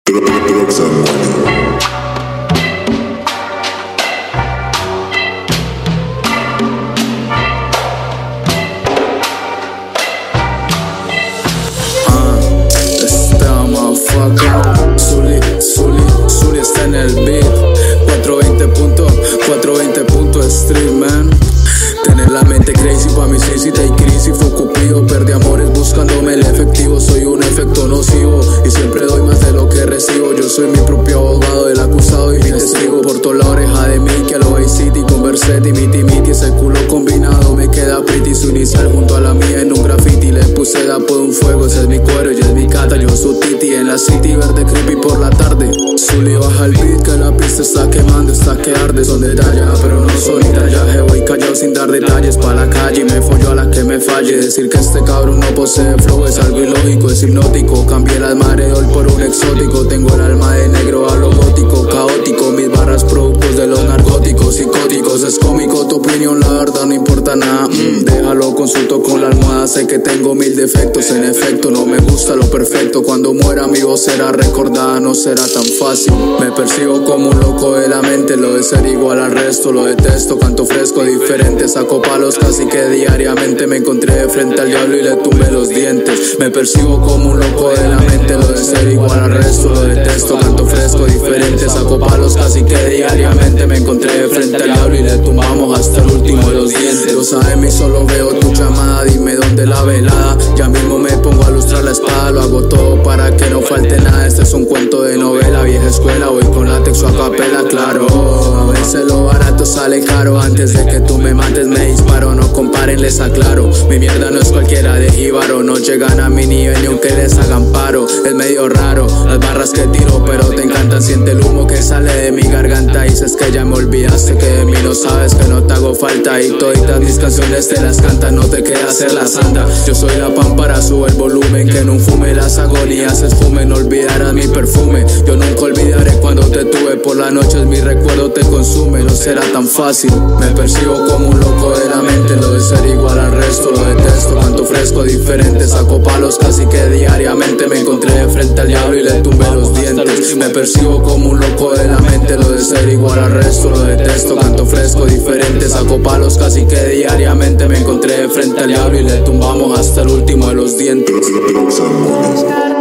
Drugs and money. Zully está en el beat. 420 street, man. Tener la mente crazy pa' mi sí te hay crisis. Fue cupido, perdí amores buscándome el efectivo. Soy un efecto nocivo y siempre doy más de lo que recibo. Yo soy mi propio abogado, el acusado y mi testigo. Porto la oreja de Mickey a lo Vice City con Versetti, miti, ese culo combinado me queda pretty. Su inicial junto a la mía en un graffiti. Le puse dapo de un fuego, ese es mi cuero, ella es mi cata, yo su titi. En la city verde creepy por la tarde. Zully baja el beat que la pista está quemando, está que arde. Son detalles, pero no soy tallaje. Voy callado sin dar detalles pa' la calle y me follo a la que me falle. Decir que este cabrón no posee flow es algo ilógico, es hipnótico. Cambié las mareol por un exótico. Tengo el alma de negro a lo gótico, caótico. Mis barras productos de los narcóticos, psicóticos. Es cómico tu opinión, la verdad no importa nada. Déjalo, consulto con la almohada. Sé que tengo 1000 defectos, en efecto no me gusta lo perfecto. Cuando muera mi voz será recordada, no será tan fácil. Me percibo como un loco de la mente, lo de ser igual al resto lo detesto. Canto fresco, diferente, saco palos casi que diariamente. Me encontré de frente al diablo y le tumbé los dientes. Me percibo como un loco de la mente, lo de ser igual al resto lo detesto. Canto fresco, diferente, saco palos casi que diariamente. Me encontré de frente al diablo y le tumbamos hasta el último de los dientes. 2 AM y solo veo tu llamada, dime dónde la velada. Ya mismo me pongo a lustrar la espada, lo hago todo para que no falte nada. Este es un cuento de novela, vieja escuela, voy con látex o a capela, claro. A veces lo barato sale caro, antes de que tú me mates me disparo. No comparen, les aclaro, mi mierda no es cualquiera de jíbaro. No llegan a mi nivel ni aunque les hagan paro. Es medio raro las barras que tiro, pero te encantan. Siente el humo que sale de mi garganta. Dices que ya me olvidaste, que de mí no sabes, que no te hago falta. Y toditas mis canciones te las cantan, no te queda hacer la santa. Yo soy la pámpara, sube el volumen, que no fume las agonías esfume. No olvidarás mi perfume, yo nunca olvidaré cuando te tuve. Por las noches mi recuerdo te consume, no será tan fácil. Me percibo como un loco de la mente, lo de ser igual al resto lo detesto. Canto fresco, diferente, saco palos casi que diariamente. Me encontré de frente al diablo y le tumbé los dientes. Me percibo como un loco de la mente, lo de ser igual al resto lo detesto. Canto fresco, diferente, saco palos casi que diariamente. Me encontré de frente al diablo y le tumbamos hasta el último de los dientes. Drugs and money.